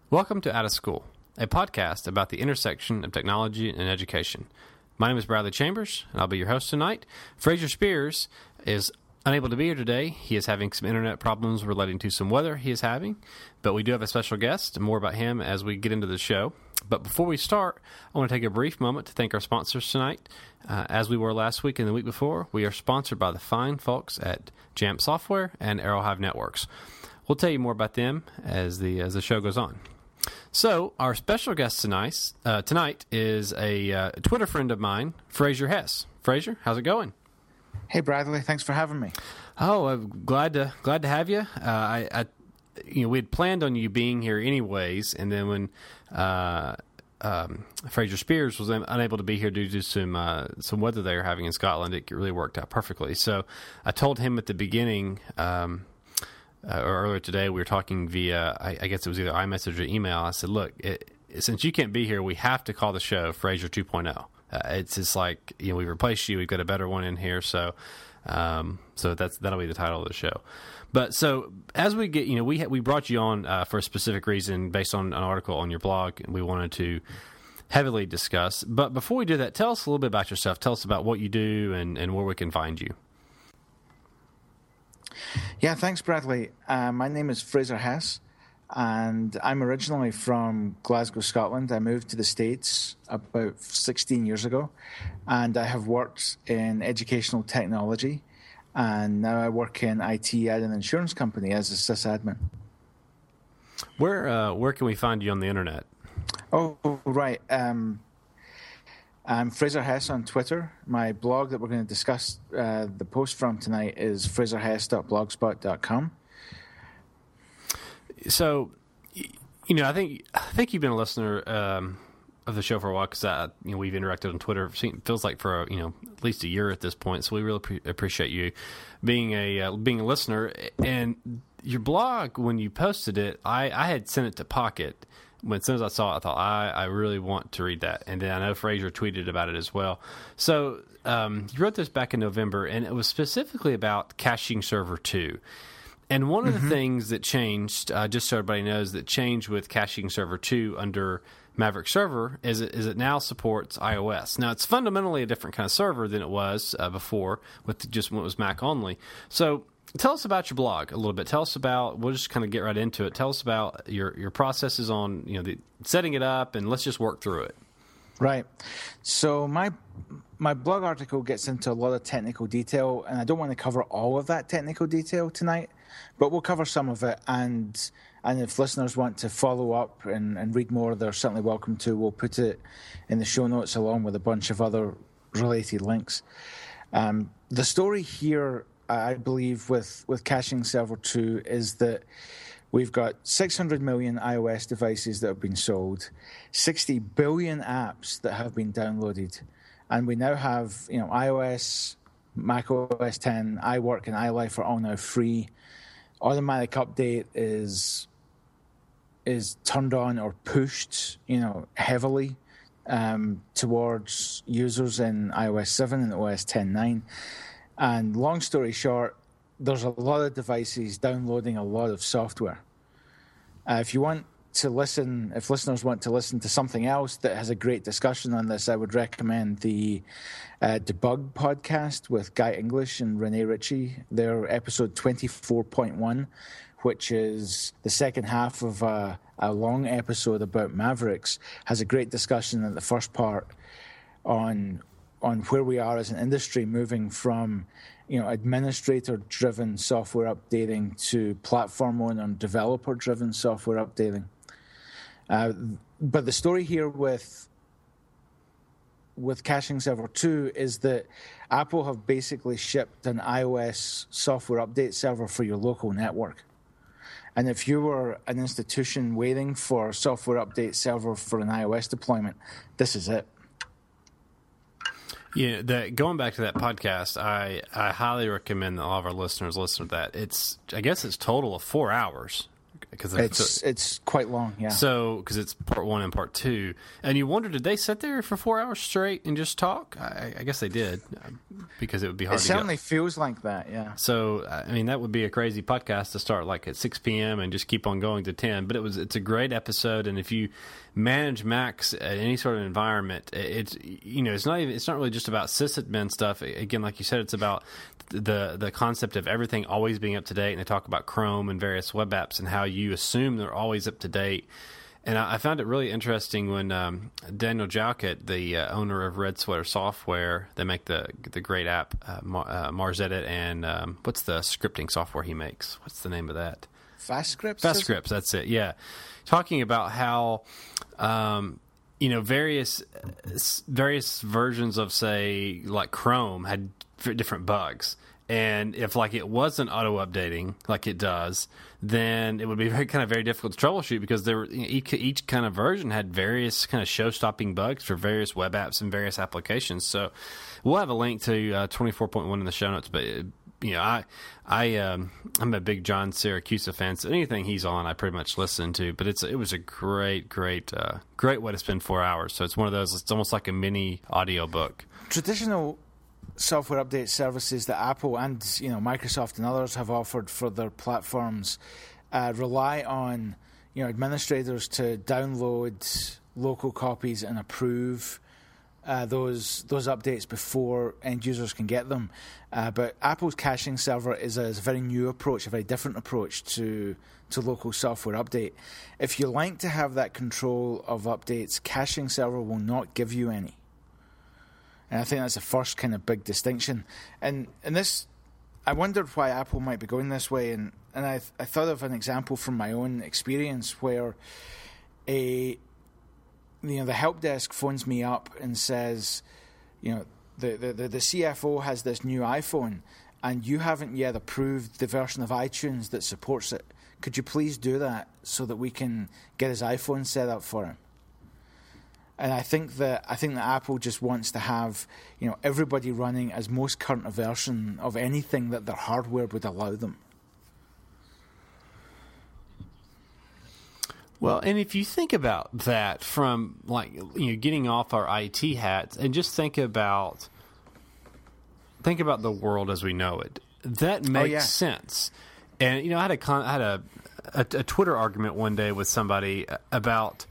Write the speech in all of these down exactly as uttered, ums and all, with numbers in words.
Welcome to Out of School, a podcast about the intersection of technology and education. My name is Bradley Chambers, and I'll be your host tonight. Fraser Spears is unable to be here today. He is having some internet problems relating to some weather he is having, but we do have a special guest, and more about him as we get into the show. But before we start, I want to take a brief moment to thank our sponsors tonight. Uh, as we were last week and the week before, we are sponsored by the fine folks at Jamf Software and Arrowhive Networks. We'll tell you more about them as the as the show goes on. So, our special guest tonight, uh, tonight is a uh, Twitter friend of mine, Fraser Hess. Fraser, how's it going? Hey, Bradley. Thanks for having me. Oh, I'm glad to glad to have you. Uh, I, I, you know, we had planned on you being here anyways, and then when uh, um, Fraser Spears was unable to be here due to some uh, some weather they were having in Scotland, it really worked out perfectly. So, I told him at the beginning. Um, Uh, or earlier today, we were talking via, I, I guess it was either iMessage or email. I said, look, it, since you can't be here, we have to call the show Fraser two point oh. Uh, it's just like, you know, we've replaced you. We've got a better one in here. So um, so that's that'll be the title of the show. But so as we get, you know, we ha- we brought you on uh, for a specific reason based on an article on your blog, and we wanted to heavily discuss. But before we do that, tell us a little bit about yourself. Tell us about what you do and, and where we can find you. Yeah, thanks, Bradley. Uh, my name is Fraser Hess, and I'm originally from Glasgow, Scotland. I moved to the States about sixteen years ago, and I have worked in educational technology, and now I work in I T at an insurance company as a sysadmin. Where uh, where can we find you on the internet? Oh, right. Um, I'm Fraser Hess on Twitter. My blog that we're going to discuss uh, the post from tonight is fraser hess dot blogspot dot com. So, you know, I think I think you've been a listener um, of the show for a while because uh, you know we've interacted on Twitter. It feels like for a, you know at least a year at this point. So we really pre- appreciate you being a uh, being a listener. And your blog, when you posted it, I, I had sent it to Pocket. When as soon as I saw it, I thought, I, I really want to read that. And then I know Fraser tweeted about it as well. So um, you wrote this back in November, and it was specifically about Caching Server two. And one of mm-hmm. the things that changed, uh, just so everybody knows, that changed with Caching Server two under Maverick Server is it, is it now supports iOS. Now, it's fundamentally a different kind of server than it was uh, before with just when it was Mac only. So tell us about your blog a little bit. Tell us about, we'll just kind of get right into it. Tell us about your, your processes on, you know, the setting it up, and let's just work through it. Right. So my my blog article gets into a lot of technical detail, and I don't want to cover all of that technical detail tonight, but we'll cover some of it. And and if listeners want to follow up and, and read more, they're certainly welcome to. We'll put it in the show notes along with a bunch of other related links. Um, the story here, I believe, with, with Caching Server two is that we've got six hundred million iOS devices that have been sold, sixty billion apps that have been downloaded, and we now have, you know, iOS, macOS ten, iWork, and iLife are all now free. Automatic update is is turned on or pushed, you know, heavily um, towards users in iOS seven and O S ten point nine. And long story short, there's a lot of devices downloading a lot of software. Uh, if you want to listen, if listeners want to listen to something else that has a great discussion on this, I would recommend the uh, Debug podcast with Guy English and Renee Ritchie. Their episode twenty-four point one, which is the second half of a, a long episode about Mavericks, has a great discussion in the first part on on where we are as an industry moving from, you know, administrator-driven software updating to platform owner and developer-driven software updating. Uh, but the story here with with Caching Server two is that Apple have basically shipped an iOS software update server for your local network. And if you were an institution waiting for a software update server for an iOS deployment, this is it. Yeah, that, going back to that podcast, I, I highly recommend that all of our listeners listen to that. It's I guess it's total of four hours. Cause it's it's, it's quite long, yeah. So because it's part one and part two, and you wonder, did they sit there for four hours straight and just talk? I, I guess they did. because it would be hard it to certainly get. feels like that, yeah. So, I mean, that would be a crazy podcast to start like at six p.m. and just keep on going to ten. But it was it's a great episode, and if you manage Macs at any sort of environment, it's you know it's not even it's not really just about sysadmin stuff. Again, like you said, it's about the the concept of everything always being up to date. And they talk about Chrome and various web apps and how you assume they're always up to date. And I, I found it really interesting when um, Daniel Jalkut, the uh, owner of Red Sweater Software, they make the the great app uh, Mar- uh, MarsEdit, and um, what's the scripting software he makes? What's the name of that? FastScripts? FastScripts, that's it, yeah. Talking about how, um, you know, various various versions of, say, like Chrome had different bugs. And if, like, it wasn't auto-updating like it does, then it would be very kind of very difficult to troubleshoot because there were, you know, each, each kind of version had various kind of show-stopping bugs for various web apps and various applications. So we'll have a link to uh, twenty-four point one in the show notes. But, you know, I, I, um, I'm a big John Siracusa fan, so anything he's on I pretty much listen to. But it's it was a great, great, uh, great way to spend four hours. So it's one of those, it's almost like a mini audio book. Traditional software update services that Apple and you know Microsoft and others have offered for their platforms uh, rely on you know administrators to download local copies and approve uh, those those updates before end users can get them. Uh, but Apple's caching server is a, is a very new approach, a very different approach to to local software update. If you like to have that control of updates, caching server will not give you any. And I think that's the first kind of big distinction. And and this, I wondered why Apple might be going this way. And, and I I thought of an example from my own experience where a you know the help desk phones me up and says, you know, the the, the, the C F O has this new iPhone and you haven't yet approved the version of iTunes that supports it. Could you please do that so that we can get his iPhone set up for him? And I think that I think that Apple just wants to have, you know, everybody running as most current a version of anything that their hardware would allow them. Well, and if you think about that from like you know getting off our I T hats and just think about think about the world as we know it, that makes oh, yeah. sense. And you know, I had a con- I had a, a a Twitter argument one day with somebody about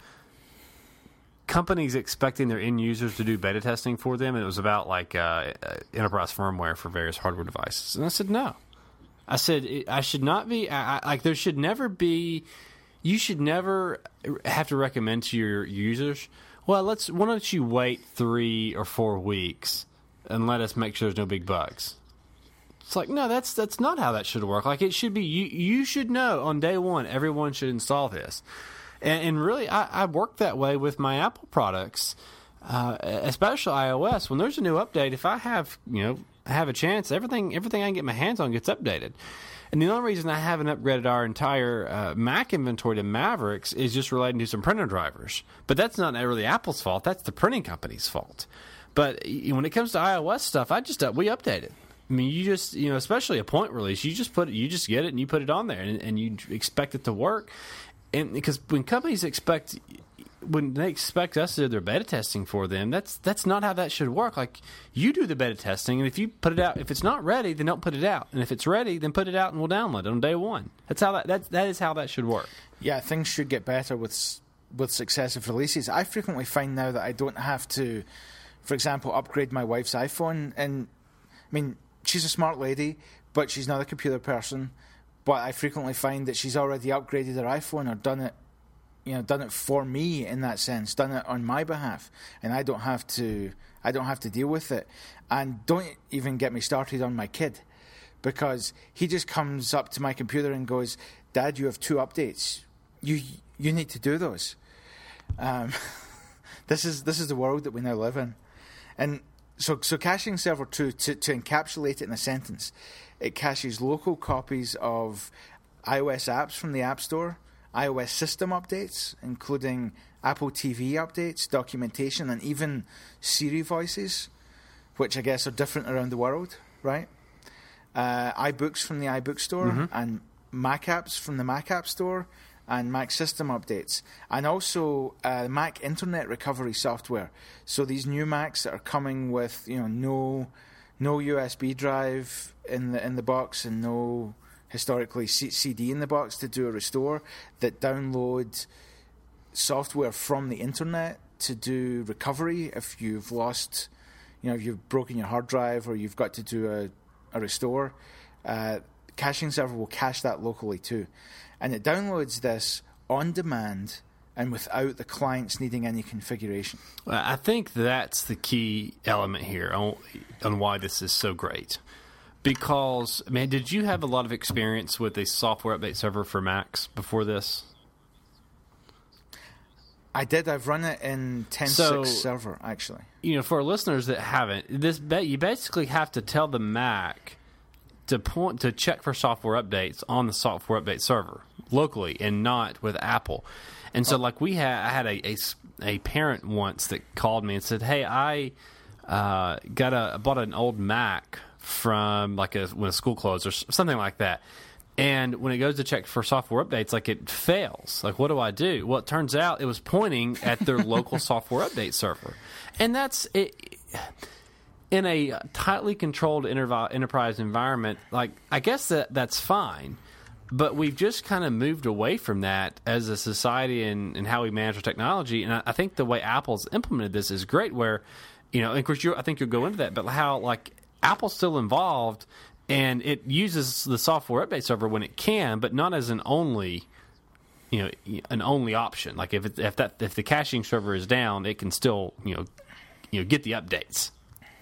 companies expecting their end users to do beta testing for them, and it was about like uh, enterprise firmware for various hardware devices. And I said, no. I said, I should not be, I, I, like there should never be, you should never have to recommend to your users, well, let's, why don't you wait three or four weeks and let us make sure there's no big bugs. It's like, no, that's that's not how that should work. Like it should be, you, you should know on day one, everyone should install this. And, and really, I, I work that way with my Apple products, uh, especially iOS. When there's a new update, if I have, you know, have a chance, everything everything I can get my hands on gets updated. And the only reason I haven't upgraded our entire uh, Mac inventory to Mavericks is just relating to some printer drivers. But that's not really Apple's fault. That's the printing company's fault. But when it comes to iOS stuff, I just uh, we update it. I mean, you just, you know, especially a point release, you just put it, you just get it and you put it on there, and, and you expect it to work. And because when companies expect, when they expect us to do their beta testing for them, that's that's not how that should work. Like you do the beta testing, and if you put it out, if it's not ready, then don't put it out. And if it's ready, then put it out, and we'll download it on day one. That's how that that that is how that should work. Yeah, things should get better with with successive releases. I frequently find now that I don't have to, for example, upgrade my wife's iPhone. And I mean, she's a smart lady, but she's not a computer person. But I frequently find that she's already upgraded her iPhone or done it, you know, done it for me in that sense, done it on my behalf, and I don't have to, I don't have to deal with it. And don't even get me started on my kid, because he just comes up to my computer and goes, "Dad, you have two updates. You you need to do those." Um, this is this is the world that we now live in, and so so caching server two to to encapsulate it in a sentence. It caches local copies of iOS apps from the App Store, iOS system updates, including Apple T V updates, documentation, and even Siri voices, which I guess are different around the world, right? Uh, iBooks from the iBook Store, mm-hmm. and Mac apps from the Mac App Store, and Mac system updates, and also uh, Mac Internet Recovery software. So these new Macs that are coming with, you know, no... no U S B drive in the in the box, and no historically C- CD in the box to do a restore, that download software from the internet to do recovery if you've lost, you know, if you've broken your hard drive or you've got to do a, a restore. Uh, caching server will cache that locally too. And it downloads this on demand and without the clients needing any configuration. Well, I think that's the key element here on, on why this is so great. Because, man, did you have a lot of experience with a software update server for Macs before this? I did. I've run it in ten point six so, server, actually. You know, for our listeners that haven't, this you basically have to tell the Mac to point to check for software updates on the software update server locally and not with Apple. And so, oh. like we had, I had a, a, a parent once that called me and said, "Hey, I uh, got a bought an old Mac from like a when a school closed or something like that." And when it goes to check for software updates, like it fails. Like, what do I do? Well, it turns out it was pointing at their local software update server. And that's it. In a tightly controlled intervi- enterprise environment, like, I guess that that's fine. But we've just kind of moved away from that as a society and, and how we manage our technology. And I, I think the way Apple's implemented this is great where, you know, and of course, you're, I think you'll go into that, but how, like, Apple's still involved. And it uses the software update server when it can, but not as an only, you know, an only option. Like if it, if that if the caching server is down, it can still, you know, you know, get the updates.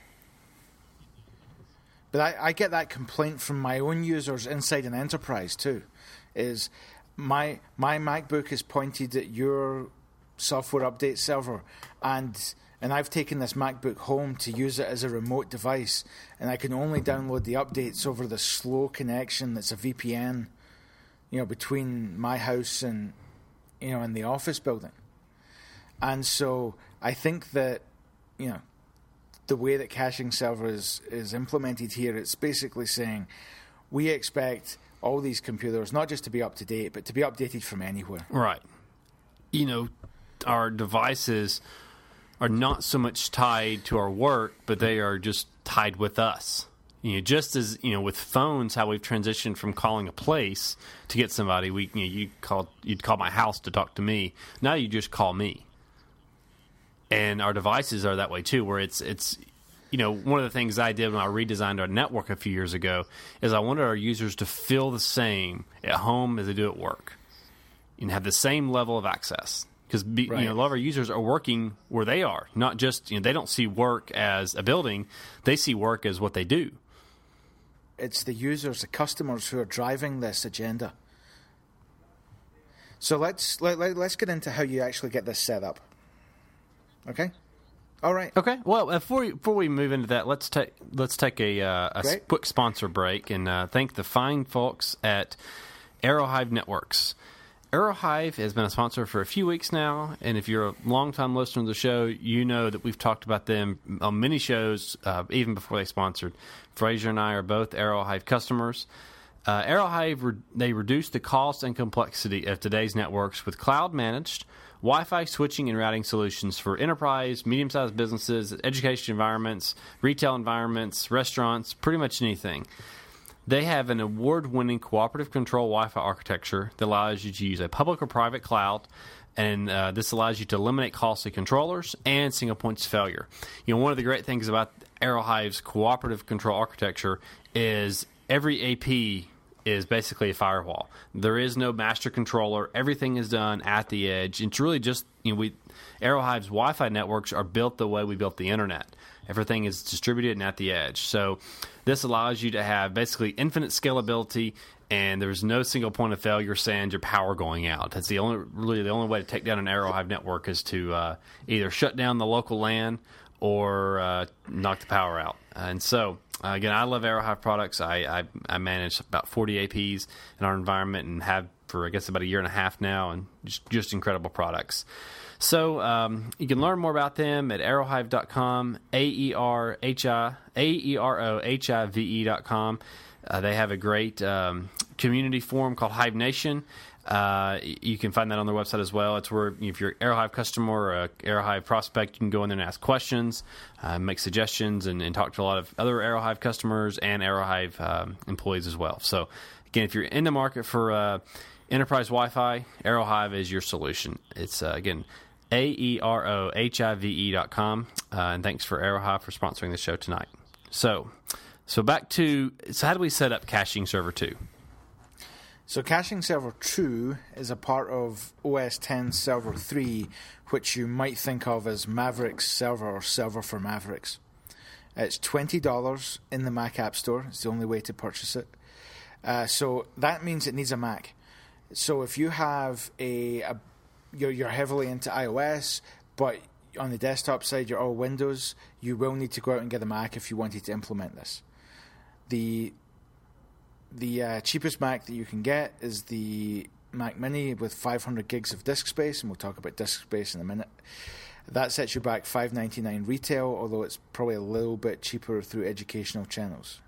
But I, I get that complaint from my own users inside an enterprise too. Is my my MacBook is pointed at your software update server, and And I've taken this MacBook home to use it as a remote device, and I can only download the updates over the slow connection that's a V P N, you know, between my house and, you know, in the office building. And so I think that, you know, the way that caching server is, is implemented here, it's basically saying we expect all these computers not just to be up to date, but to be updated from anywhere. Right. You know, our devices are not so much tied to our work, but they are just tied with us. You know, just as, you know, with phones, how we've transitioned from calling a place to get somebody, we you know, you call you'd call my house to talk to me. Now you just call me. And our devices are that way too, where it's it's you know, one of the things I did when I redesigned our network a few years ago is I wanted our users to feel the same at home as they do at work and have the same level of access. Because right. you know, a lot of our users are working where they are, not just, you know, they don't see work as a building, they see work as what they do. It's the users, the customers who are driving this agenda. So let's let, let, let's get into how you actually get this set up. Okay? All right. Okay. Well, before we, before we move into that, let's take let's take a, uh, a quick sponsor break and uh, thank the fine folks at Aerohive Networks. Aerohive has been a sponsor for a few weeks now, and if you're a long-time listener to the show, you know that we've talked about them on many shows, uh, even before they sponsored. Fraser and I are both Aerohive customers. Uh, Aerohive, re- they reduce the cost and complexity of today's networks with cloud-managed Wi-Fi switching and routing solutions for enterprise, medium-sized businesses, education environments, retail environments, restaurants, pretty much anything. They have an award-winning cooperative control Wi-Fi architecture that allows you to use a public or private cloud, and uh, this allows you to eliminate costly controllers and single points of failure. You know, one of the great things about Aerohive's cooperative control architecture is every A P is basically a firewall. There is no master controller. Everything is done at the edge. It's really just, you know, we Aerohive's Wi-Fi networks are built the way we built the internet. Everything is distributed and at the edge. So this allows you to have basically infinite scalability, and there's no single point of failure sans your power going out. That's the only really the only way to take down an Aerohive network is to uh, either shut down the local LAN or uh, knock the power out. And so, uh, again, I love Aerohive products. I, I I manage about forty A Ps in our environment and have for, I guess, about a year and a half now, and just, just incredible products. So um, you can learn more about them at aerohive dot com, A E R H I, A E R O H I V E dot com. Uh, they have a great um, community forum called Hive Nation. Uh, you can find that on their website as well. It's where if you're an Aerohive customer or a Aerohive prospect, you can go in there and ask questions, uh, make suggestions, and, and talk to a lot of other Aerohive customers and Aerohive um, employees as well. So, again, if you're in the market for uh, enterprise Wi-Fi, Aerohive is your solution. It's, uh, again, A E R O H I V E dot com. Uh, and thanks for Aerohive for sponsoring the show tonight. So, so back to, so how do we set up Caching Server two? So Caching Server two is a part of O S X Server three, which you might think of as Mavericks Server or Server for Mavericks. It's twenty dollars in the Mac App Store. It's the only way to purchase it. Uh, so that means it needs a Mac. So if you have a, a you're, you're heavily into iOS, but on the desktop side you're all Windows, you will need to go out and get a Mac if you wanted to implement this. The The uh, cheapest Mac that you can get is the Mac Mini with five hundred gigs of disk space, and we'll talk about disk space in a minute. That sets you back five dollars and ninety-nine cents retail, although it's probably a little bit cheaper through educational channels.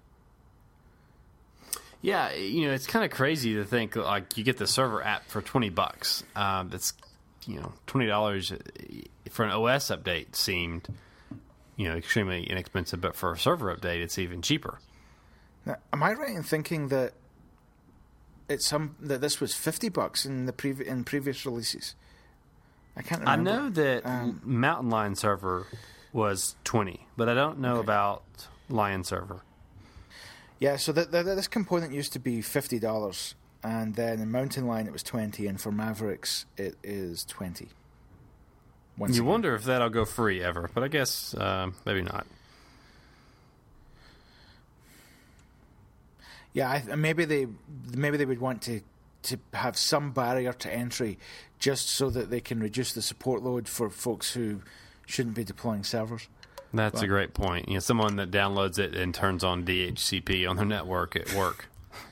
Yeah, you know, it's kind of crazy to think like you get the server app for twenty bucks. Um, that's, you know, twenty dollars for an O S update seemed, you know, extremely inexpensive, but for a server update, it's even cheaper. Now, am I right in thinking that it's some that this was fifty bucks in the previ- in previous releases? I can't remember. I know that um, Mountain Lion server was twenty, but I don't know okay. about Lion server. Yeah, so the, the, this component used to be fifty dollars, and then in Mountain Lion it was twenty, and for Mavericks it is twenty. Once you again. Wonder if that'll go free ever, but I guess uh, maybe not. Yeah, I, maybe they maybe they would want to, to have some barrier to entry, just so that they can reduce the support load for folks who shouldn't be deploying servers. That's but, a great point. You know, someone that downloads it and turns on D H C P on their network at work.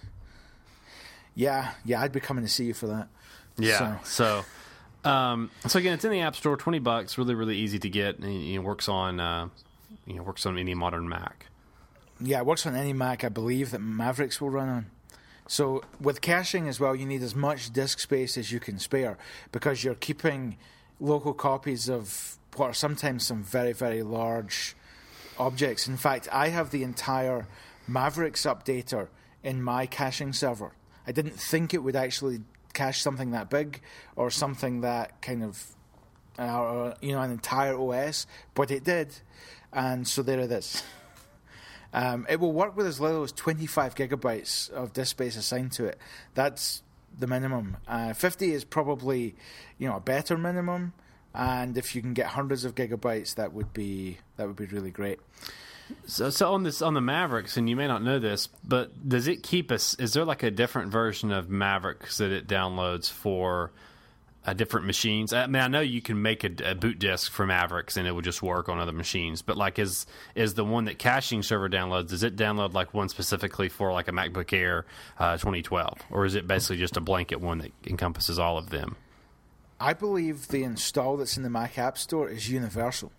Yeah, yeah, I'd be coming to see you for that. Yeah, so so, um, so again, it's in the App Store, twenty bucks, really really easy to get, and it works on uh, you know works on any modern Mac. Yeah, it works on any Mac, I believe, that Mavericks will run on. So with caching as well, you need as much disk space as you can spare, because you're keeping local copies of what are sometimes some very, very large objects. In fact, I have the entire Mavericks updater in my caching server. I didn't think it would actually cache something that big or something that kind of, uh, you know, an entire O S, but it did. And so there it is. Um, it will work with as little as twenty-five gigabytes of disk space assigned to it. That's the minimum. Uh, fifty is probably, you know, a better minimum. And if you can get hundreds of gigabytes, that would be that would be really great. So, so on this on the Mavericks, and you may not know this, but does it keep us? Is there like a different version of Mavericks that it downloads for uh, different machines? I mean, I know you can make a, a boot disk for Mavericks and it will just work on other machines. But like, is is the one that Caching Server downloads? Does it download like one specifically for like a MacBook Air uh, twenty twelve, or is it basically just a blanket one that encompasses all of them? I believe the install that's in the Mac App Store is universal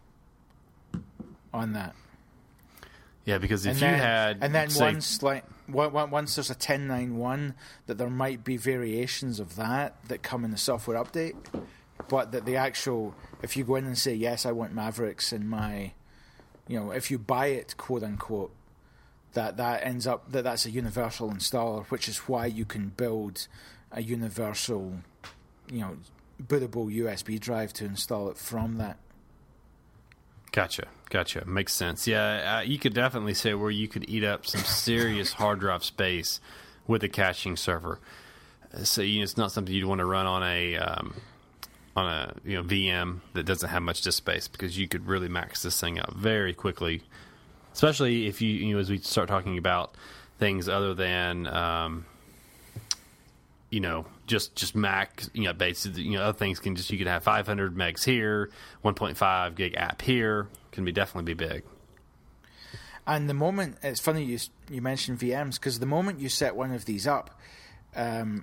on that. Yeah, because if and you then, had... And then say, once like once there's a ten ninety-one, that there might be variations of that that come in the software update, but that the actual... If you go in and say, yes, I want Mavericks in my... You know, if you buy it, quote-unquote, that, that ends up... that that's a universal installer, which is why you can build a universal, you know, bootable U S B drive to install it from that. Gotcha, gotcha. Makes sense. Yeah, uh, you could definitely say where you could eat up some serious hard drive space with a caching server. So you know, it's not something you'd want to run on a um, on a you know V M that doesn't have much disk space, because you could really max this thing out very quickly. Especially if you you know as we start talking about things other than um, you know. Just just Mac, you know, based, you know, other things can just, you could have five hundred megs here, one point five gig app here, can be definitely be big. And the moment, it's funny you you mentioned V Ms, because the moment you set one of these up, um,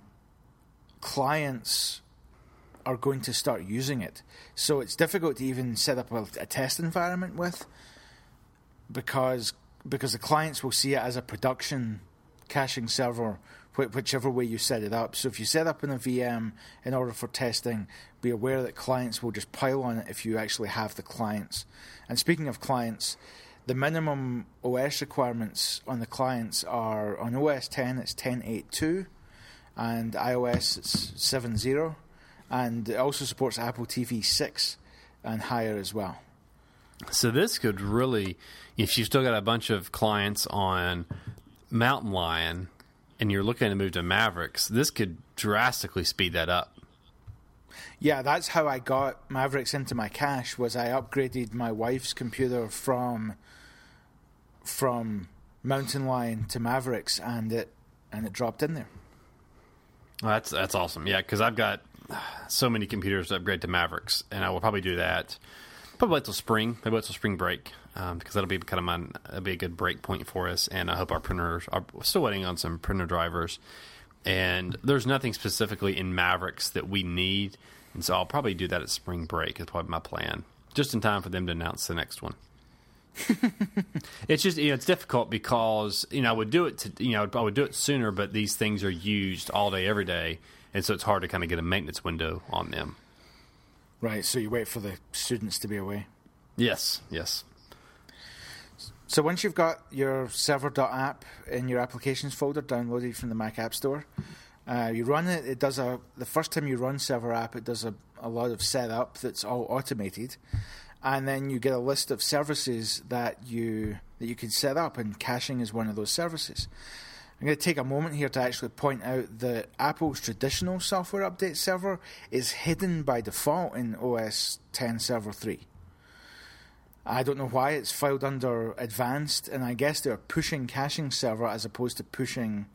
clients are going to start using it. So it's difficult to even set up a, a test environment with, because because the clients will see it as a production caching server wh- whichever way you set it up. So if you set up in a V M in order for testing, be aware that clients will just pile on it if you actually have the clients. And speaking of clients, the minimum O S requirements on the clients are, on O S ten it's ten point eight two, and iOS it's seven point zero, and it also supports Apple T V six and higher as well. So this could really, if you've still got a bunch of clients on Mountain Lion and you're looking to move to Mavericks, this could drastically speed that up. Yeah, that's how I got Mavericks into my cache, was I upgraded my wife's computer from from Mountain Lion to Mavericks, and it and it dropped in there. Well, that's that's awesome. Yeah, because I've got so many computers to upgrade to Mavericks, and I will probably do that. Probably wait till spring. Maybe wait till spring break, um, because that'll be kind of my that'll be a good break point for us. And I hope our printers are still waiting on some printer drivers. And there's nothing specifically in Mavericks that we need, and so I'll probably do that at spring break. Is probably my plan, just in time for them to announce the next one. It's just, you know, it's difficult because, you know, I would do it to, you know, I would do it sooner, but these things are used all day, every day, and so it's hard to kind of get a maintenance window on them. Right, so you wait for the students to be away. Yes, yes. So once you've got your server.app in your applications folder downloaded from the Mac App Store, uh, you run it. It does a the first time you run server app, it does a, a lot of setup that's all automated, and then you get a list of services that you that you can set up, and caching is one of those services. I'm going to take a moment here to actually point out that Apple's traditional software update server is hidden by default in O S ten Server three. I don't know why it's filed under Advanced, and I guess they're pushing caching server as opposed to pushing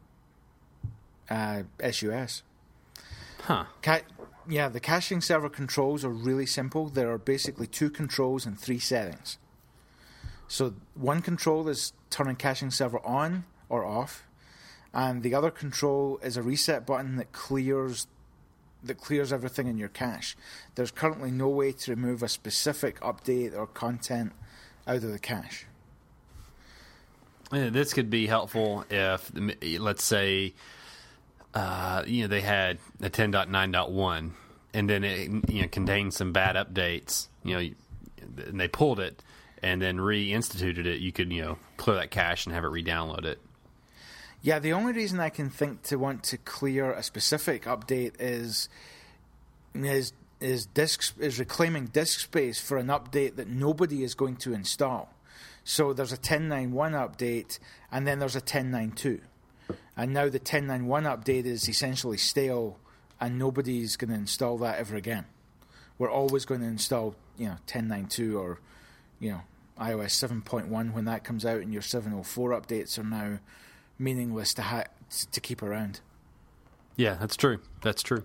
uh, S U S. Huh. Ca- yeah, the caching server controls are really simple. There are basically two controls and three settings. So one control is turning caching server on or off, and the other control is a reset button that clears that clears everything in your cache. There's currently no way to remove a specific update or content out of the cache. Yeah, this could be helpful if, let's say, uh, you know, they had a ten point nine point one, and then it, you know, contained some bad updates, you know, and they pulled it and then reinstituted it. You could, you know, clear that cache and have it re-download it. Yeah, the only reason I can think to want to clear a specific update is is is disk is reclaiming disk space for an update that nobody is going to install. So there's a ten point nine one update, and then there's a ten point nine two, and now the ten point nine one update is essentially stale, and nobody's going to install that ever again. We're always going to install, you know, ten point nine two or, you know, iOS seven point one when that comes out, and your seven point oh four updates are now meaningless to ha- to keep around. Yeah, that's true. That's true.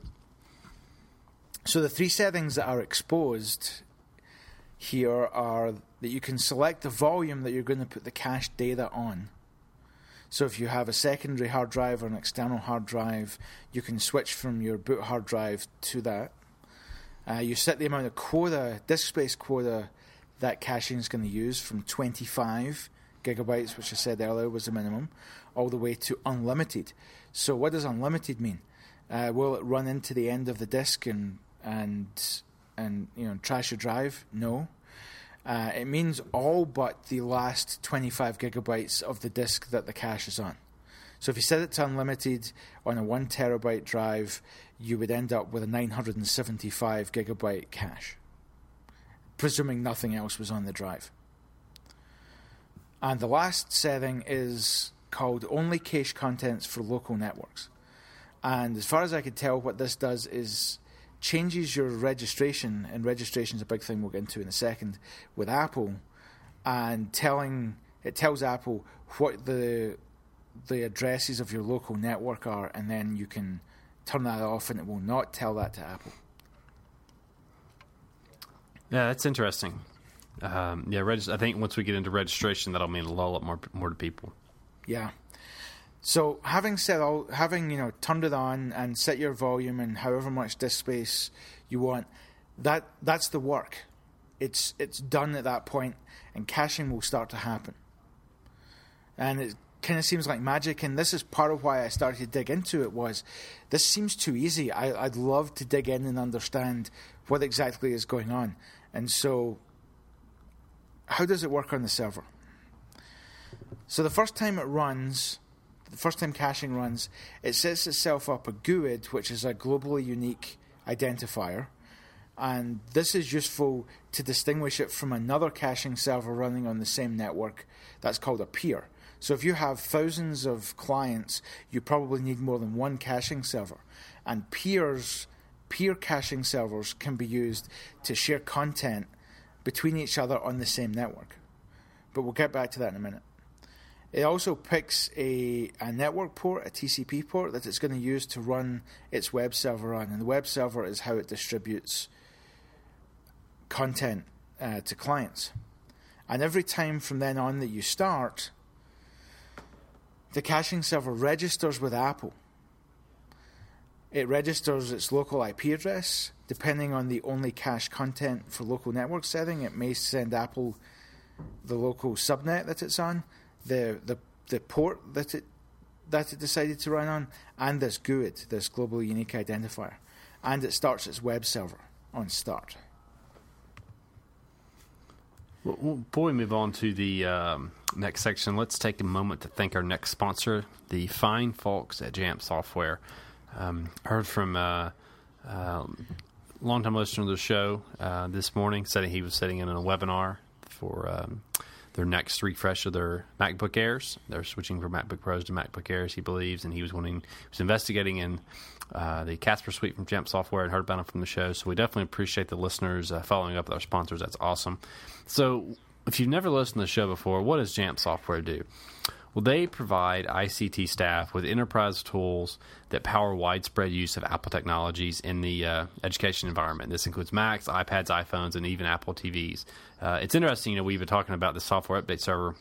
So the three settings that are exposed here are that you can select the volume that you're going to put the cache data on. So if you have a secondary hard drive or an external hard drive, you can switch from your boot hard drive to that. Uh, you set the amount of quota, disk space quota, that caching is going to use from twenty-five gigabytes, which I said earlier was the minimum, all the way to unlimited. So what does unlimited mean? Uh, will it run into the end of the disk and and and you know trash your drive? No. Uh, it means all but the last twenty-five gigabytes of the disk that the cache is on. So if you set it to unlimited on a one terabyte drive, you would end up with a nine hundred seventy-five gigabyte cache, presuming nothing else was on the drive. And the last setting is called Only Cache Contents for Local Networks. And as far as I could tell, what this does is changes your registration, and registration is a big thing we'll get into in a second, with Apple, and telling it tells Apple what the the addresses of your local network are, and then you can turn that off, and it will not tell that to Apple. Yeah, that's interesting. Um, yeah, reg- I think once we get into registration, that'll mean a lot more more to people. Yeah. So having set all, having you know turned it on and set your volume and however much disk space you want, that that's the work. It's it's done at that point, and caching will start to happen. And it kind of seems like magic, and this is part of why I started to dig into it. Was this seems too easy? I, I'd love to dig in and understand what exactly is going on. And so, how does it work on the server? So the first time it runs, the first time caching runs, it sets itself up a G U I D, which is a globally unique identifier. And this is useful to distinguish it from another caching server running on the same network. That's called a peer. So if you have thousands of clients, you probably need more than one caching server. And peers, peer caching servers can be used to share content between each other on the same network. But we'll get back to that in a minute. It also picks a, a network port, a T C P port, that it's going to use to run its web server on. And the web server is how it distributes content uh, to clients. And every time from then on that you start, the caching server registers with Apple. It registers its local I P address. Depending on the only cache content for local network setting, it may send Apple the local subnet that it's on, the the, the port that it that it decided to run on, and this G U I D, this global unique identifier. And it starts its web server on start. Well, before we move on to the um, next section, let's take a moment to thank our next sponsor, the fine folks at Jamf Software. Um, heard from a uh, uh, longtime listener of the show uh, this morning, said he was sitting in on a webinar for um, their next refresh of their MacBook Airs. They're switching from MacBook Pros to MacBook Airs, he believes, and he was wanting, he was investigating in uh, the Casper Suite from Jamf Software and heard about it from the show. So we definitely appreciate the listeners uh, following up with our sponsors. That's awesome. So if you've never listened to the show before, what does Jamf Software do? Well, they provide I C T staff with enterprise tools that power widespread use of Apple technologies in the uh, education environment. This includes Macs, iPads, iPhones, and even Apple T Vs. Uh, it's interesting, you know, we've been talking about the software update server,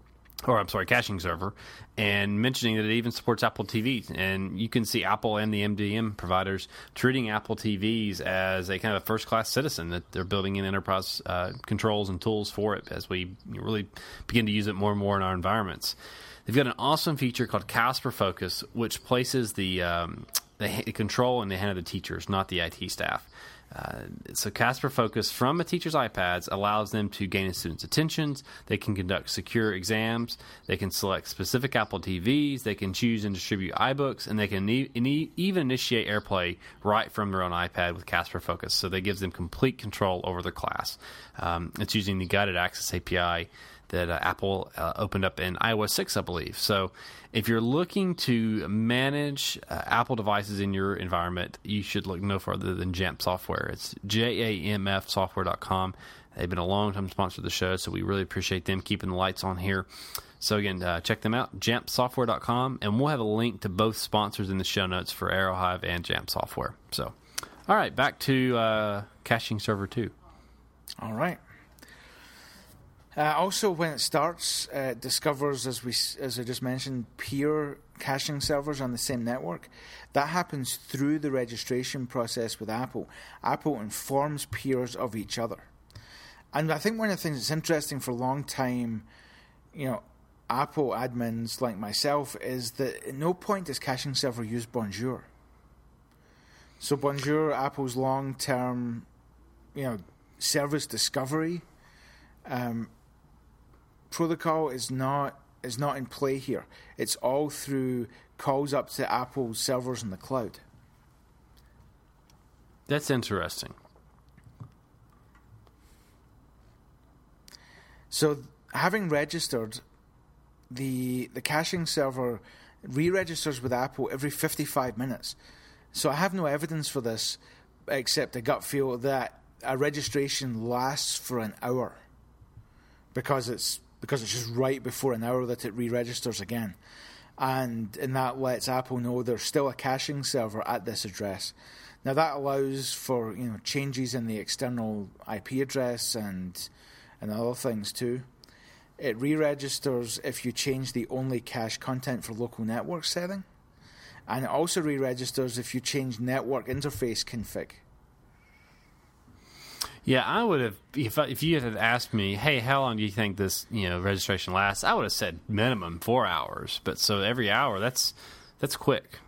or I'm sorry, caching server, and mentioning that it even supports Apple T Vs. And you can see Apple and the M D M providers treating Apple T Vs as a kind of a first-class citizen, that they're building in enterprise uh, controls and tools for it as we really begin to use it more and more in our environments. They've got an awesome feature called Casper Focus, which places the, um, the control in the hand of the teachers, not the I T staff. Uh, so Casper Focus from a teacher's iPads allows them to gain a student's attentions. They can conduct secure exams. They can select specific Apple T Vs. They can choose and distribute iBooks, and they can e- e- even initiate AirPlay right from their own iPad with Casper Focus. So that gives them complete control over their class. Um, it's using the Guided Access A P I that uh, Apple uh, opened up in i O S six, I believe. So if you're looking to manage uh, Apple devices in your environment, you should look no further than Jamf Software. It's J A M F software dot com. They've been a long-time sponsor of the show, so we really appreciate them keeping the lights on here. So again, uh, check them out, Jamf Software dot com, and we'll have a link to both sponsors in the show notes for Aerohive and Jamf Software. So, all right, back to uh, Caching Server two. All right. Uh, also, when it starts, uh, it discovers, as we as I just mentioned, peer caching servers on the same network. That happens through the registration process with Apple. Apple informs peers of each other. And I think one of the things that's interesting for a long time, you know, Apple admins like myself, is that at no point does caching server use Bonjour. So Bonjour, Apple's long-term, you know, service discovery um, protocol is not is not in play here. It's all through calls up to Apple servers in the cloud. That's interesting. So having registered, the the caching server re-registers with Apple every fifty-five minutes. So I have no evidence for this except a gut feel that a registration lasts for an hour because it's because it's just right before an hour that it re-registers again. And, and that lets Apple know there's still a caching server at this address. Now that allows for, you know, changes in the external I P address and and other things too. It re-registers if you change the only cache content for local network setting. And it also re-registers if you change network interface config. Yeah, I would have if I, if you had asked me, hey, how long do you think this you know registration lasts? I would have said minimum four hours. But so every hour, that's that's quick.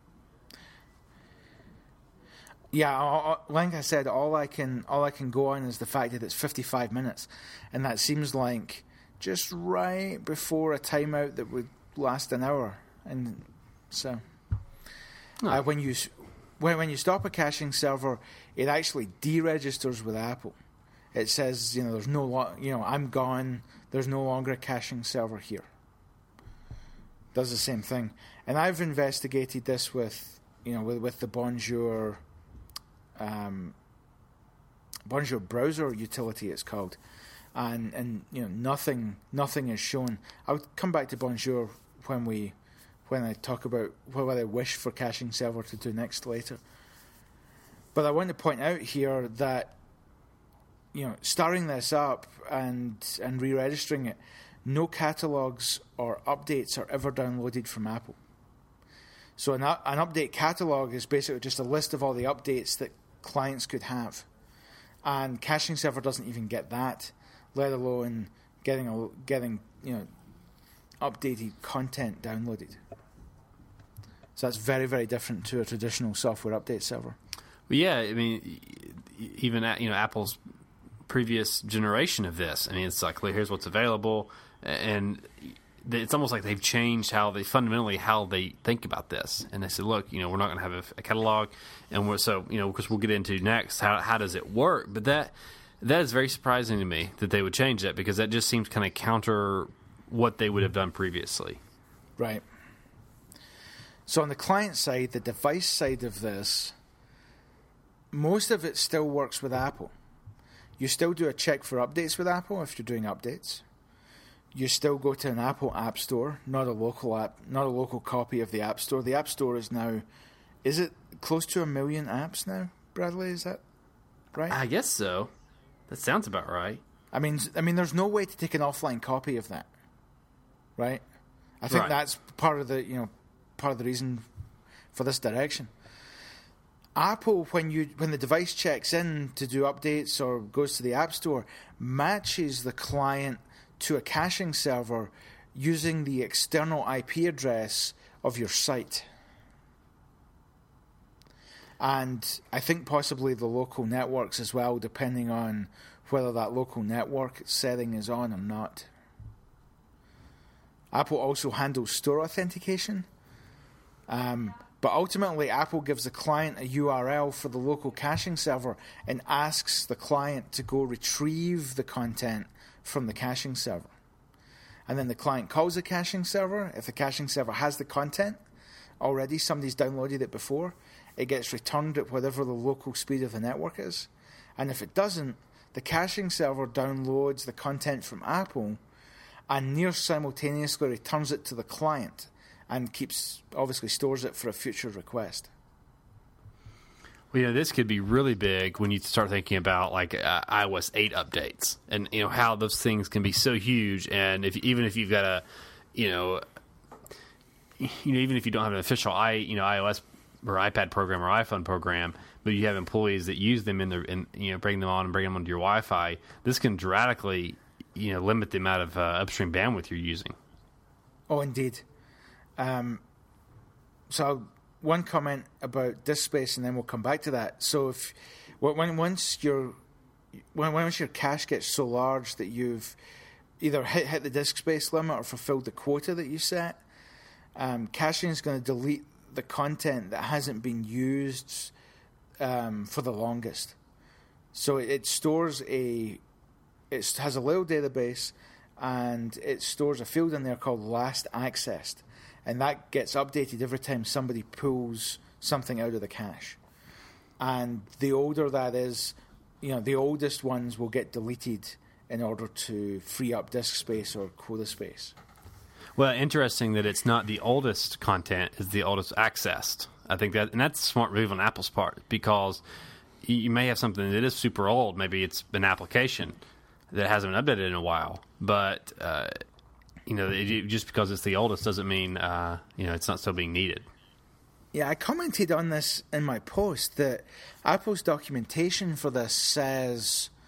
Yeah, like I said, all I can all I can go on is the fact that it's fifty-five minutes, and that seems like just right before a timeout that would last an hour. And so, oh. uh, when you when when you stop a caching server, it actually deregisters with Apple. It says, you know, there's no lo- you know, I'm gone. There's no longer a caching server here. Does the same thing, and I've investigated this with you know with with the Bonjour. Um, Bonjour browser utility, it's called, and and you know nothing nothing is shown. I'll come back to Bonjour when we when I talk about what I wish for caching server to do next later. But I want to point out here that you know starting this up and and re-registering it, no catalogs or updates are ever downloaded from Apple. So an, an update catalog is basically just a list of all the updates that clients could have, and caching server doesn't even get that, let alone getting a, getting you know updated content downloaded. So that's very very different to a traditional software update server. Well, yeah, I mean, even at, you know Apple's previous generation of this, I mean, it's like here's what's available, and it's almost like they've changed how they fundamentally how they think about this. And they said, look, you know, we're not going to have a, a catalog, and we're so you know because we'll get into next how how does it work. But that that is very surprising to me that they would change that, because that just seems kind of counter what they would have done previously. Right. So on the client side, the device side of this, most of it still works with Apple. You still do a check for updates with Apple if you're doing updates. You still go to an Apple App Store, not a local app, not a local copy of the App Store. The App Store is now, is it close to a million apps now, Bradley? Is that right? I guess so. That sounds about right. I mean, I mean, there's no way to take an offline copy of that, right? I think right. that's part of the, you know, part of the reason for this direction. Apple, when you when the device checks in to do updates or goes to the App Store, matches the client to a caching server using the external I P address of your site. And I think possibly the local networks as well, depending on whether that local network setting is on or not. Apple also handles store authentication. Um, but ultimately, Apple gives the client a U R L for the local caching server and asks the client to go retrieve the content from the caching server. And then the client calls the caching server. If the caching server has the content already, somebody's downloaded it before, it gets returned at whatever the local speed of the network is. And if it doesn't, the caching server downloads the content from Apple and near simultaneously returns it to the client and keeps, obviously stores it for a future request. Well, you know, this could be really big when you start thinking about like uh, iOS eight updates, and you know how those things can be so huge. And if even if you've got a, you know, you know, even if you don't have an official i, you know, iOS or iPad program or iPhone program, but you have employees that use them in their, in, you know, bring them on and bring them onto your Wi-Fi, this can dramatically, you know, limit the amount of uh, upstream bandwidth you're using. Oh, indeed. Um, so one comment about disk space, and then we'll come back to that. So if when once your when once your cache gets so large that you've either hit hit the disk space limit or fulfilled the quota that you set, um, caching is going to delete the content that hasn't been used um, for the longest. So it, it stores a it has a little database, and it stores a field in there called last accessed. And that gets updated every time somebody pulls something out of the cache. And the older that is, you know, the oldest ones will get deleted in order to free up disk space or quota space. Well, interesting that it's not the oldest content, it's the oldest accessed. I think that, and that's a smart move on Apple's part, because you may have something that is super old. Maybe it's an application that hasn't been updated in a while, but uh, you know, it, just because it's the oldest doesn't mean uh, you know it's not still being needed. Yeah, I commented on this in my post that Apple's documentation for this says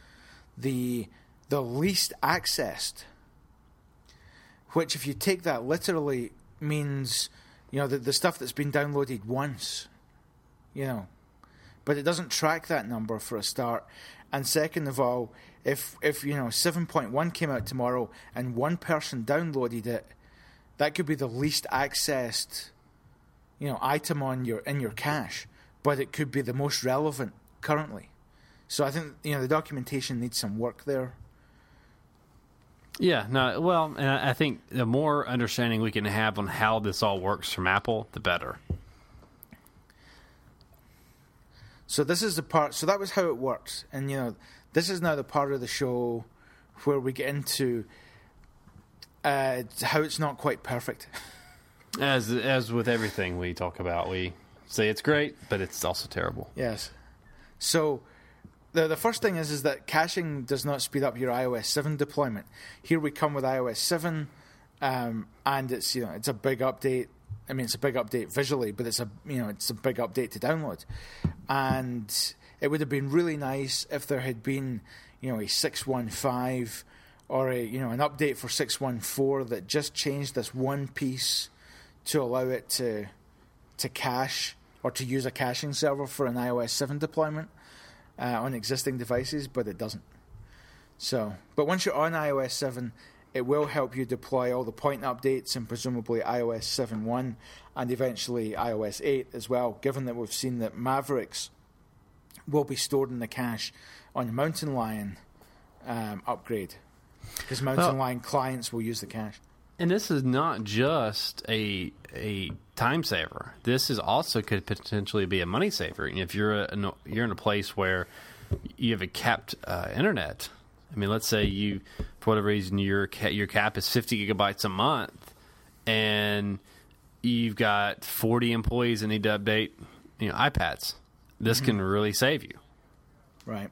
the the least accessed, which if you take that literally means, you know, the, the stuff that's been downloaded once, you know, but it doesn't track that number for a start. And second of all, if if you know seven point one came out tomorrow and one person downloaded it, that could be the least accessed, you know, item on your in your cache, but it could be the most relevant currently. So I think, you know, the documentation needs some work there. Yeah, no, well, and I think the more understanding we can have on how this all works from Apple, the better. So this is the part, so that was how it works. And, you know, this is now the part of the show where we get into uh, how it's not quite perfect. As as with everything we talk about, we say it's great, but it's also terrible. Yes. So the the first thing is is that caching does not speed up your i O S seven deployment. Here we come with i O S seven, um, and it's, you know, it's a big update. I mean, it's a big update visually, but it's a you know it's a big update to download. And it would have been really nice if there had been, you know, a six one five or a you know an update for six one four that just changed this one piece to allow it to to cache or to use a caching server for an i O S seven deployment uh, on existing devices, but it doesn't. So, but once you're on i O S seven, it will help you deploy all the point updates and presumably i O S seven point one and eventually i O S eight as well, given that we've seen that Mavericks will be stored in the cache on the Mountain Lion um, upgrade, because Mountain well, Lion clients will use the cache. And this is not just a a time saver. This is also could potentially be a money saver. If you're a, you're in a place where you have a capped uh, internet. I mean, let's say you, for whatever reason, your your cap is fifty gigabytes a month, and you've got forty employees that need to update, you know, iPads. This mm-hmm. can really save you. Right.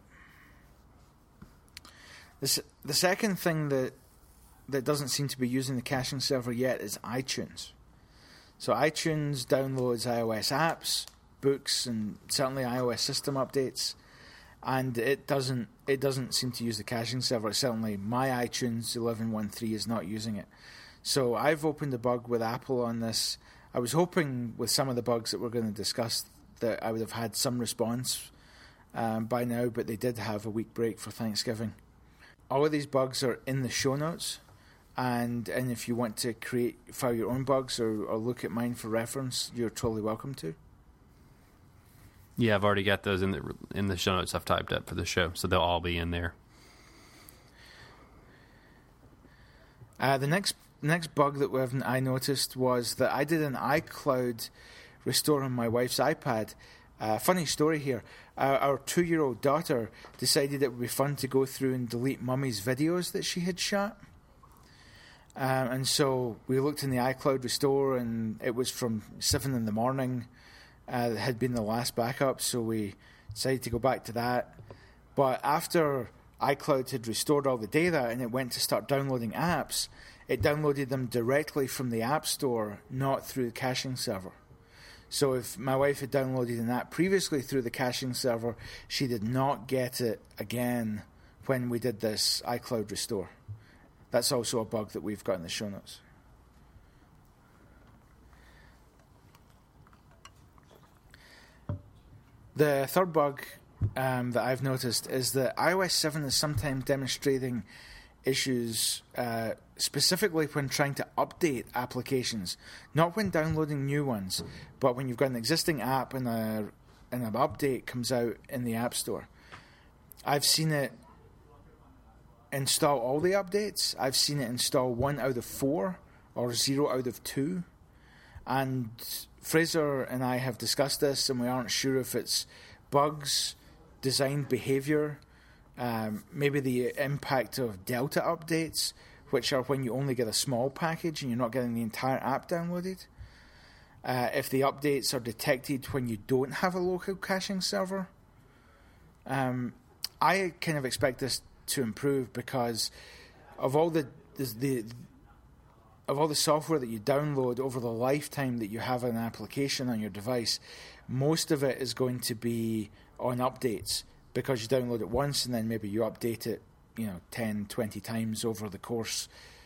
This, the second thing that that doesn't seem to be using the caching server yet is iTunes. So iTunes downloads iOS apps, books, and certainly iOS system updates, and it doesn't it doesn't seem to use the caching server. Certainly my iTunes eleven point thirteen is not using it. So I've opened a bug with Apple on this. I was hoping with some of the bugs that we're going to discuss that I would have had some response um, by now, but they did have a week break for Thanksgiving. All of these bugs are in the show notes, and and if you want to create file your own bugs or, or look at mine for reference, you're totally welcome to. Yeah, I've already got those in the in the show notes I've typed up for the show, so they'll all be in there. Uh, the next next bug that we've, I noticed was that I did an iCloud restore on my wife's iPad. Uh, funny story here. Uh, our two-year-old daughter decided it would be fun to go through and delete Mummy's videos that she had shot. Um, and so we looked in the iCloud restore, and it was from seven in the morning. Uh, it had been the last backup, so we decided to go back to that. But after iCloud had restored all the data and it went to start downloading apps, it downloaded them directly from the App Store, not through the caching server. So if my wife had downloaded an app previously through the caching server, she did not get it again when we did this iCloud restore. That's also a bug that we've got in the show notes. The third bug um, that I've noticed is that i O S seven is sometimes demonstrating issues uh, specifically when trying to update applications, not when downloading new ones, but when you've got an existing app and a and an update comes out in the App Store. I've seen it install all the updates. I've seen it install one out of four or zero out of two. And Fraser and I have discussed this, and we aren't sure if it's bugs, design behavior, um, maybe the impact of Delta updates, which are when you only get a small package and you're not getting the entire app downloaded. Uh, if the updates are detected when you don't have a local caching server. Um, I kind of expect this to improve because of all the, the the of all the software that you download over the lifetime that you have an application on your device, most of it is going to be on updates because you download it once and then maybe you update it you know, ten, twenty times over the course.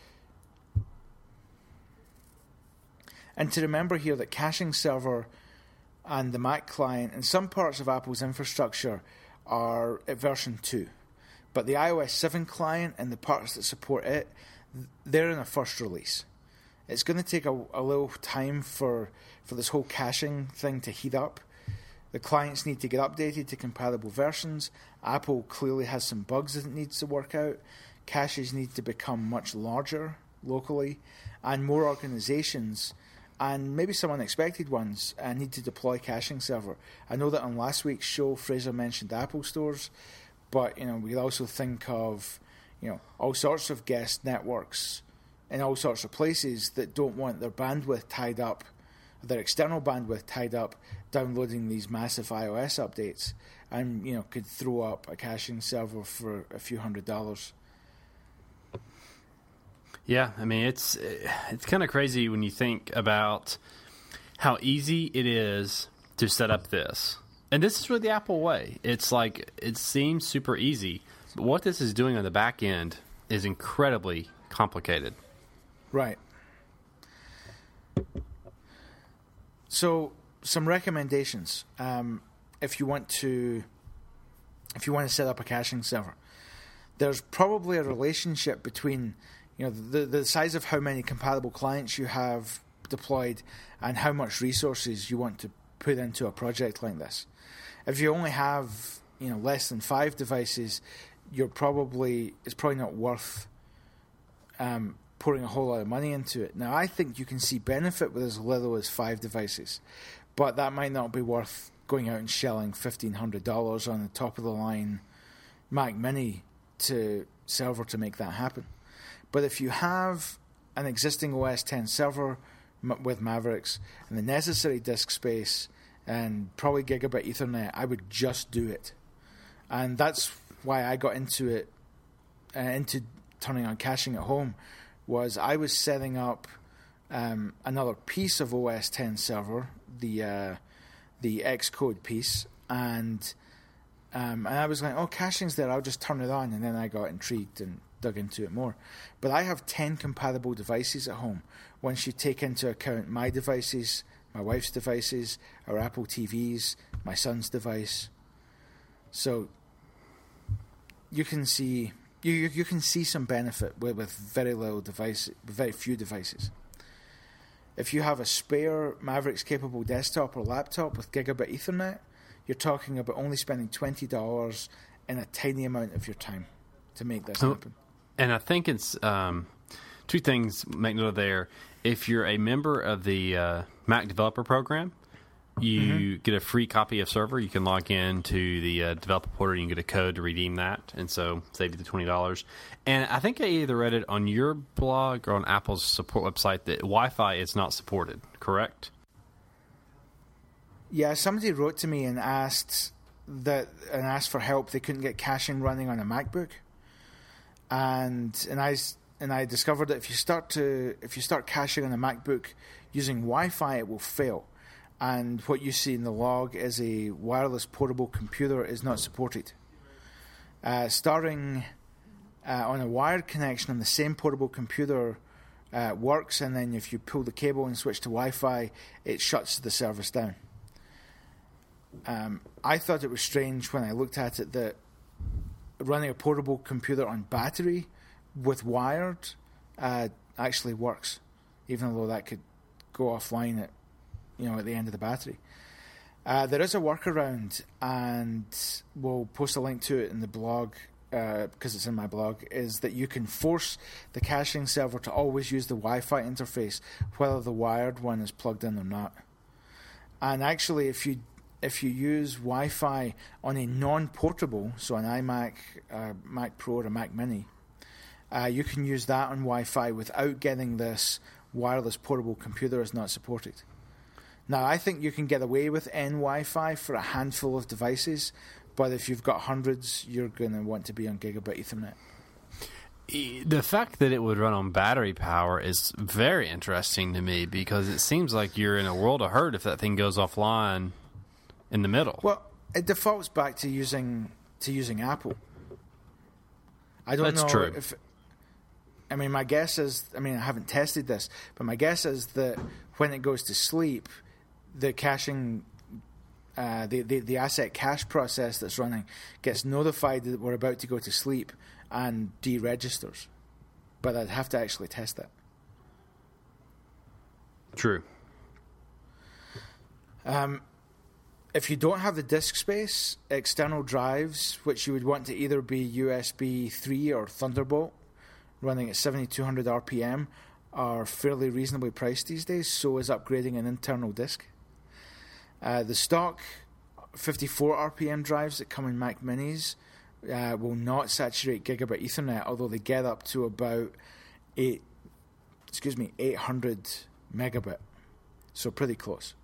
And to remember here that caching server and the Mac client and some parts of Apple's infrastructure are at version two. But the iOS seven client and the parts that support it, they're in a first release. It's going to take a, a little time for, for this whole caching thing to heat up. The clients need to get updated to compatible versions. Apple clearly has some bugs that it needs to work out. Caches need to become much larger locally, and more organizations, and maybe some unexpected ones, uh, need to deploy caching server. I know that on last week's show, Fraser mentioned Apple stores, but you know we also think of you know all sorts of guest networks in all sorts of places that don't want their bandwidth tied up, their external bandwidth tied up, downloading these massive iOS updates, and you know could throw up a caching server for a few hundred dollars. Yeah, I mean it's it's kind of crazy when you think about how easy it is to set up this, and this is really the Apple way. It's like it seems super easy, but what this is doing on the back end is incredibly complicated. Right. So, some recommendations um, if you want to if you want to set up a caching server. There's probably a relationship between you know the the size of how many compatible clients you have deployed and how much resources you want to put into a project like this. If you only have you know less than five devices, you're probably it's probably not worth um, pouring a whole lot of money into it. Now, I think you can see benefit with as little as five devices, but that might not be worth going out and shelling fifteen hundred dollars on the top of the line Mac Mini to server to make that happen. But if you have an existing O S ten server m- with Mavericks and the necessary disk space and probably gigabit Ethernet, I would just do it. And that's why I got into it, uh, into turning on caching at home, was I was setting up um, another piece of O S ten server, the uh, the Xcode piece, and um, and I was like, oh, caching's there, I'll just turn it on, and then I got intrigued and dug into it more. But I have ten compatible devices at home. Once you take into account my devices, my wife's devices, our Apple T Vs, my son's device, so you can see you you, you can see some benefit with, with very little device, very few devices. If you have a spare Mavericks capable desktop or laptop with gigabit Ethernet, you're talking about only spending twenty dollars in a tiny amount of your time to make this happen. And I think it's um, two things make note of there. If you're a member of the uh, Mac Developer Program, you mm-hmm. get a free copy of Server. You can log in to the uh, developer portal. You can get a code to redeem that, and so save you the twenty dollars. And I think I either read it on your blog or on Apple's support website that Wi-Fi is not supported, correct? Yeah, somebody wrote to me and asked that and asked for help. They couldn't get caching running on a MacBook, and and I and I discovered that if you start to if you start caching on a MacBook using Wi-Fi, it will fail. And what you see in the log is a wireless portable computer is not supported. Uh, starting uh, on a wired connection on the same portable computer uh, works, and then if you pull the cable and switch to Wi-Fi, it shuts the service down. Um, I thought it was strange when I looked at it that running a portable computer on battery with wired uh, actually works, even though that could go offline at you know at the end of the battery. Uh, there is a workaround, and we'll post a link to it in the blog uh, because it's in my blog, is that you can force the caching server to always use the Wi-Fi interface whether the wired one is plugged in or not. And actually, if you if you use Wi-Fi on a non-portable, so an iMac, uh, Mac Pro, or a Mac Mini, uh, you can use that on Wi-Fi without getting this wireless portable computer is not supported. Now, I think you can get away with N Wi-Fi for a handful of devices, but if you've got hundreds, you're going to want to be on gigabit Ethernet. The fact that it would run on battery power is very interesting to me, because it seems like you're in a world of hurt if that thing goes offline in the middle. Well, it defaults back to using to using Apple. I don't That's know true. if. I mean, my guess is. I mean, I haven't tested this, but my guess is that when it goes to sleep, the caching, uh, the, the the asset cache process that's running gets notified that we're about to go to sleep and deregisters. But I'd have to actually test that. True. Um, if you don't have the disk space, external drives, which you would want to either be U S B three or Thunderbolt, running at seventy-two hundred R P M, are fairly reasonably priced these days, so is upgrading an internal disk. Uh, the stock fifty-four R P M drives that come in Mac Minis uh, will not saturate gigabit Ethernet, although they get up to about eight, excuse me, eight hundred megabit, so pretty close.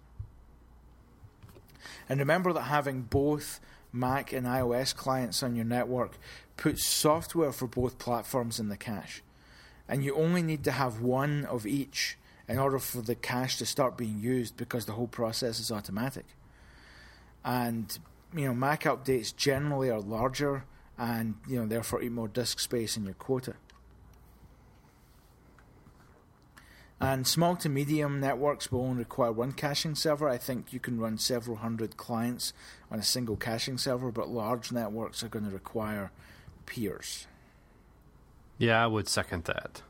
And remember that having both Mac and iOS clients on your network puts software for both platforms in the cache. And you only need to have one of each in order for the cache to start being used, because the whole process is automatic. And, you know, Mac updates generally are larger and, you know, therefore eat more disk space in your quota. And small to medium networks will only require one caching server. I think you can run several hundred clients on a single caching server, but large networks are going to require peers. Yeah, I would second that.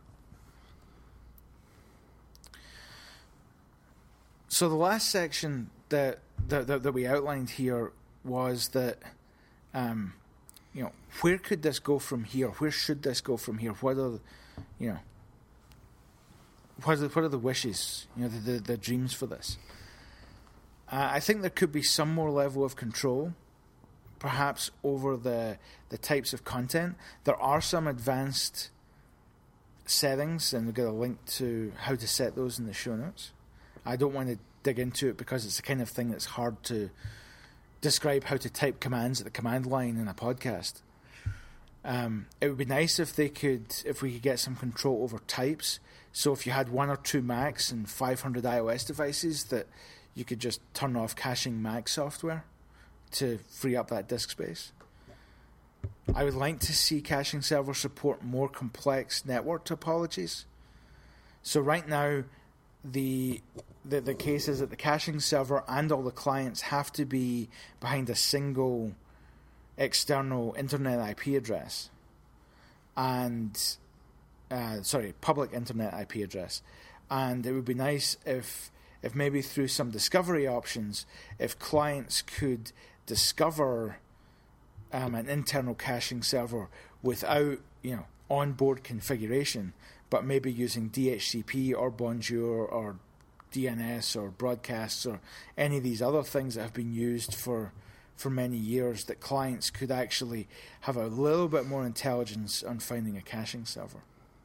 So the last section that that, that, that we outlined here was that, um, you know, where could this go from here? Where should this go from here? What are, you know, what are the, what are the wishes, you know, the, the, the dreams for this? Uh, I think there could be some more level of control, perhaps over the the types of content. There are some advanced settings, and we've got a link to how to set those in the show notes. I don't want to dig into it because it's the kind of thing that's hard to describe how to type commands at the command line in a podcast. Um, it would be nice if they could, if we could get some control over types. So if you had one or two Macs and five hundred iOS devices, that you could just turn off caching Mac software to free up that disk space. I would like to see caching servers support more complex network topologies. So right now, the, the the case is that the caching server and all the clients have to be behind a single external internet I P address. And, uh, sorry, public internet I P address. And it would be nice if, if maybe through some discovery options, if clients could discover um, an internal caching server without, you know, onboard configuration, but maybe using D H C P or Bonjour or D N S or broadcasts or any of these other things that have been used for for many years, that clients could actually have a little bit more intelligence on finding a caching server.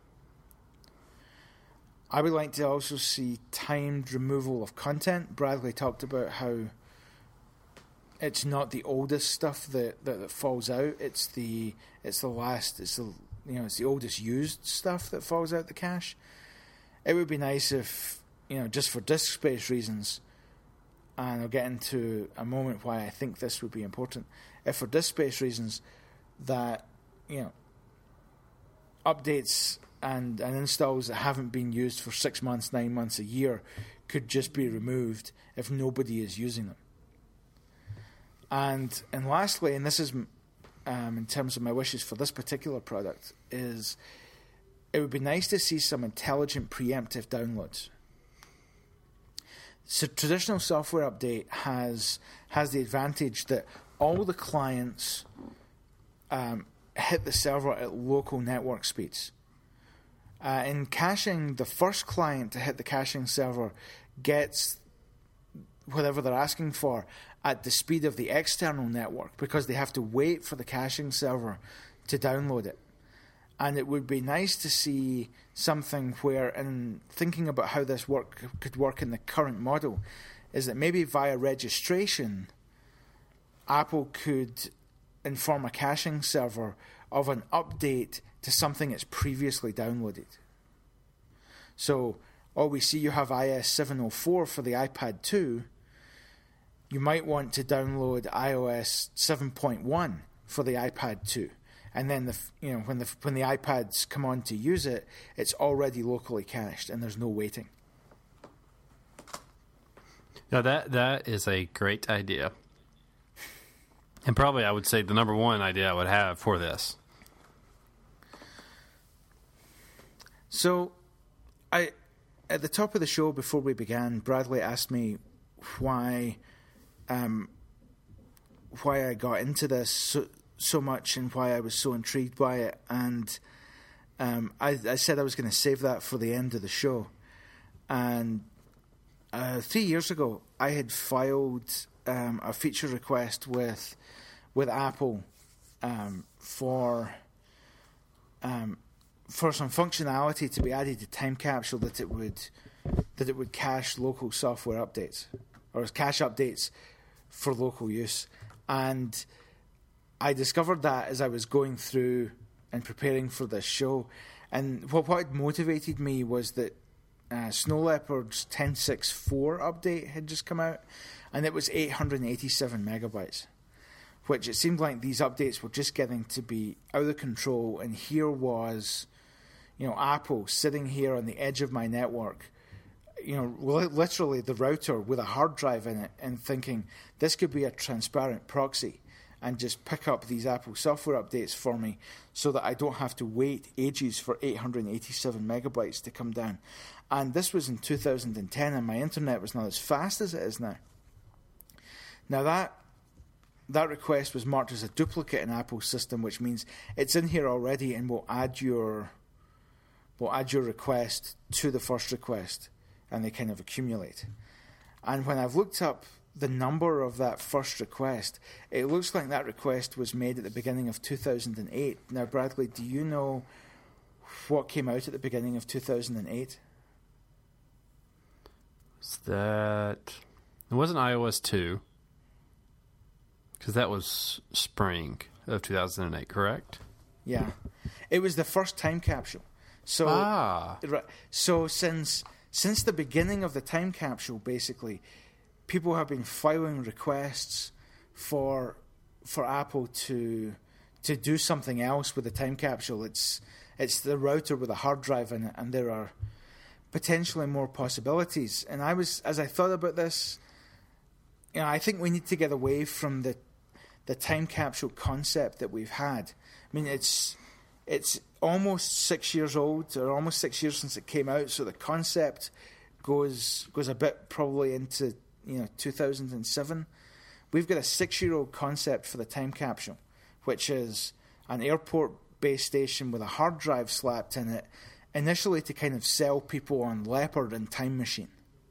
I would like to also see timed removal of content. Bradley talked about how it's not the oldest stuff that, that, that falls out. It's the it's the last. It's the you know it's the oldest used stuff that falls out the cache. It would be nice if, you know, just for disk space reasons, and I'll get into a moment why I think this would be important. If for disk space reasons, that, you know, updates and, and installs that haven't been used for six months, nine months, a year could just be removed if nobody is using them. And and lastly, and this is um, in terms of my wishes for this particular product, is it would be nice to see some intelligent preemptive downloads. So traditional software update has has the advantage that all the clients um, hit the server at local network speeds. Uh, in caching, the first client to hit the caching server gets whatever they're asking for at the speed of the external network, because they have to wait for the caching server to download it. And it would be nice to see something where, in thinking about how this work could work in the current model, is that maybe via registration, Apple could inform a caching server of an update to something it's previously downloaded. So, oh, we see you have i O S seven oh four for the iPad two. You might want to download i O S seven point one for the iPad two. and then the you know when the when the iPads come on to use it, it's already locally cached, and there's no waiting. Now that that is a great idea, and probably I would say the number one idea I would have for this. So, I at the top of the show before we began, Bradley asked me why, um, why I got into this so, so much and why I was so intrigued by it, and um, I, I said I was going to save that for the end of the show, and. Uh, three years ago, I had filed um, a feature request with with Apple um, for um, for some functionality to be added to Time Capsule that it would that it would cache local software updates or cache updates for local use, and I discovered that as I was going through and preparing for this show, and what what had motivated me was that. Uh, Snow Leopard's ten point six four update had just come out, and it was eight hundred eighty-seven megabytes, which it seemed like these updates were just getting to be out of control. And here was, you know, Apple sitting here on the edge of my network, you know, literally the router with a hard drive in it, and thinking this could be a transparent proxy and just pick up these Apple software updates for me so that I don't have to wait ages for eight hundred eighty-seven megabytes to come down. And this was in two thousand ten, and my internet was not as fast as it is now. Now that that request was marked as a duplicate in Apple's system, which means it's in here already, and will add your will add your request to the first request, and they kind of accumulate. And when I've looked up the number of that first request, it looks like that request was made at the beginning of two thousand eight. Now, Bradley, do you know what came out at the beginning of two thousand eight? Is that... It wasn't i O S two, because that was spring of two thousand eight, correct? Yeah. It was the first time capsule. So, ah. So since since the beginning of the time capsule, basically, people have been filing requests for for Apple to to do something else with the time capsule. It's it's the router with a hard drive in it, and there are potentially more possibilities. And I was, as I thought about this, you know, I think we need to get away from the the time capsule concept that we've had. I mean, it's it's almost six years old, or almost six years since it came out. So the concept goes goes a bit probably into you know two thousand seven. We've got a six-year-old concept for the time capsule, which is an airport base station with a hard drive slapped in it, initially to kind of sell people on Leopard and Time Machine.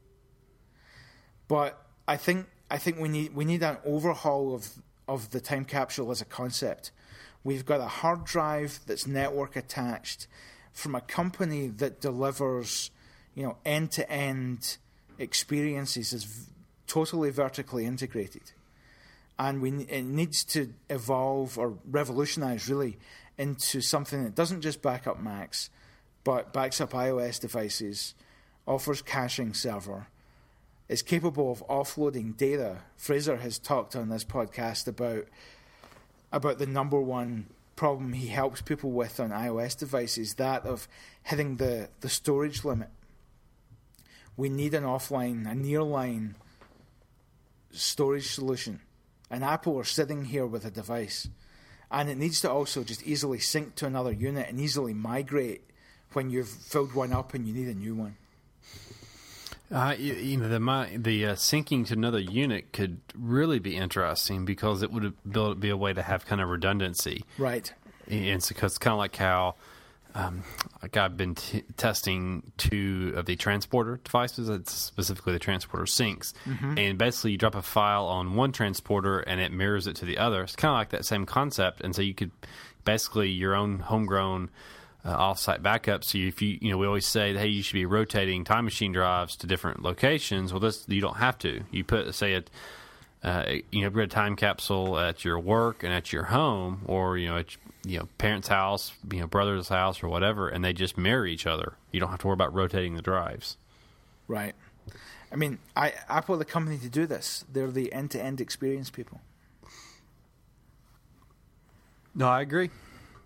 But I think I think we need we need an overhaul of of the time capsule as a concept. We've got a hard drive that's network attached from a company that delivers, you know, end-to-end experiences as v- totally vertically integrated. And we it needs to evolve or revolutionize really into something that doesn't just back up Macs, but backs up iOS devices, offers caching server, is capable of offloading data. Fraser has talked on this podcast about about the number one problem he helps people with on iOS devices, that of hitting the, the storage limit. We need an offline, a nearline storage solution. And Apple are sitting here with a device. And it needs to also just easily sync to another unit and easily migrate when you've filled one up and you need a new one. Uh, you, you know, the my, the uh, syncing to another unit could really be interesting because it would build, be a way to have kind of redundancy. Right. And so, cause it's kind of like how, um, like I've been t- testing two of the transporter devices, it's specifically the transporter syncs. Mm-hmm. And basically you drop a file on one transporter and it mirrors it to the other. It's kind of like that same concept. And so you could basically your own homegrown Uh, off-site backup. So if you, you know, we always say, hey, you should be rotating Time Machine drives to different locations. Well, this you don't have to. You put, say, a, uh, you know, a time capsule at your work and at your home, or you know, at you know, parents' house, you know, brother's house, or whatever, and they just mirror each other. You don't have to worry about rotating the drives. Right. I mean, I, Apple are the company to do this. They're the end-to-end experience people. No, I agree.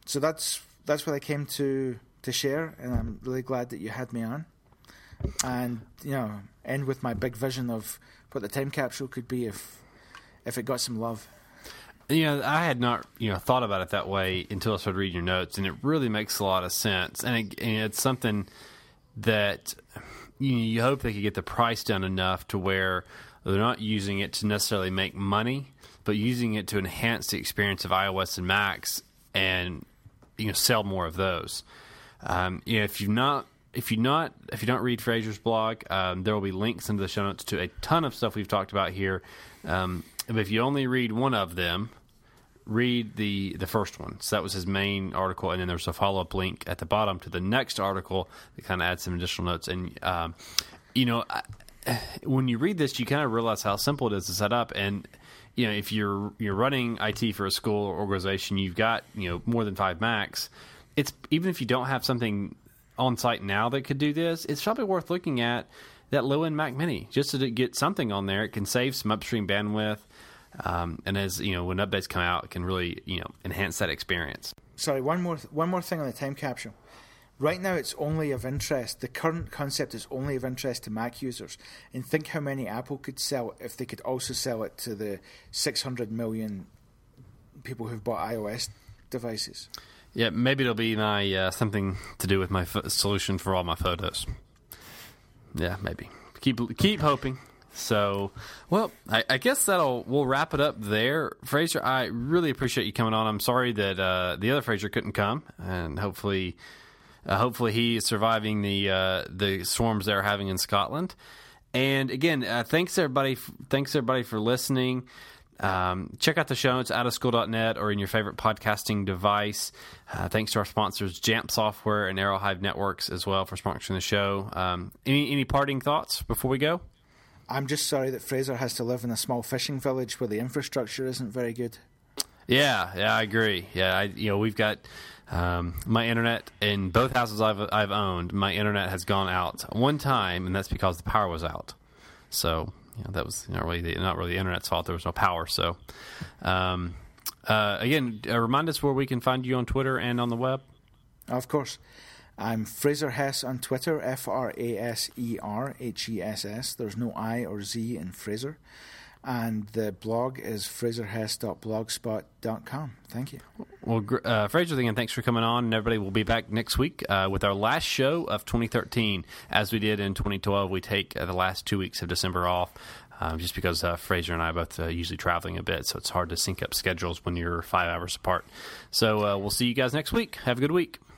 so that's that's what I came to to share, and I'm really glad that you had me on. And you know, end with my big vision of what the time capsule could be if if it got some love. You know, I had not, you know, thought about it that way until I started reading your notes, and it really makes a lot of sense. And, it, and it's something that you, you hope they could get the price down enough to where they're not using it to necessarily make money, but using it to enhance the experience of iOS and Macs, and you know, sell more of those. Um, you know, if you've not, if you not, if you don't read Fraser's blog, um, there will be links into the show notes to a ton of stuff we've talked about here. Um, but if you only read one of them, read the, the first one. So that was his main article, and then there's a follow-up link at the bottom to the next article that kind of adds some additional notes. And, um, you know, I, when you read this, you kind of realize how simple it is to set up. And, you know, if you're you're running I T for a school or organization, you've got, you know, more than five Macs, it's even if you don't have something on site now that could do this, it's probably worth looking at that low-end Mac Mini just to get something on there. It can save some upstream bandwidth. Um, and as you know, when updates come out, it can really, you know, enhance that experience. Sorry, one more one more thing on the time capsule. Right now, it's only of interest. The current concept is only of interest to Mac users. And think how many Apple could sell if they could also sell it to the six hundred million people who've bought iOS devices. Yeah, maybe it'll be my uh, something to do with my f- solution for all my photos. Yeah, maybe. Keep keep hoping. So, well, I, I guess that'll we'll wrap it up there. Fraser, I really appreciate you coming on. I'm sorry that uh, the other Fraser couldn't come, and hopefully, uh, hopefully he is surviving the uh, the storms they're having in Scotland. And again, uh, thanks everybody. Thanks everybody for listening. Um, check out the show notes at out of school dot net or in your favorite podcasting device. Uh, thanks to our sponsors, Jamf Software and Arrowhive Networks, as well, for sponsoring the show. Um, any any parting thoughts before we go? I'm just sorry that Fraser has to live in a small fishing village where the infrastructure isn't very good. Yeah, yeah, I agree. Yeah, I, you know, we've got um, my internet in both houses I've I've owned. My internet has gone out one time, and that's because the power was out. So you know, that was not really the, not really the internet's fault. There was no power. So um, uh, again, uh, remind us where we can find you on Twitter and on the web. Of course. I'm Fraser Hess on Twitter, F R A S E R H E S S. There's no I or Z in Fraser. And the blog is fraser hess dot blogspot dot com. Thank you. Well, uh, Fraser, again, thanks for coming on. And everybody will be back next week uh, with our last show of twenty thirteen. As we did in twenty twelve, we take uh, the last two weeks of December off. Um, just because uh, Fraser and I are both uh, usually traveling a bit, so it's hard to sync up schedules when you're five hours apart. So uh, we'll see you guys next week. Have a good week.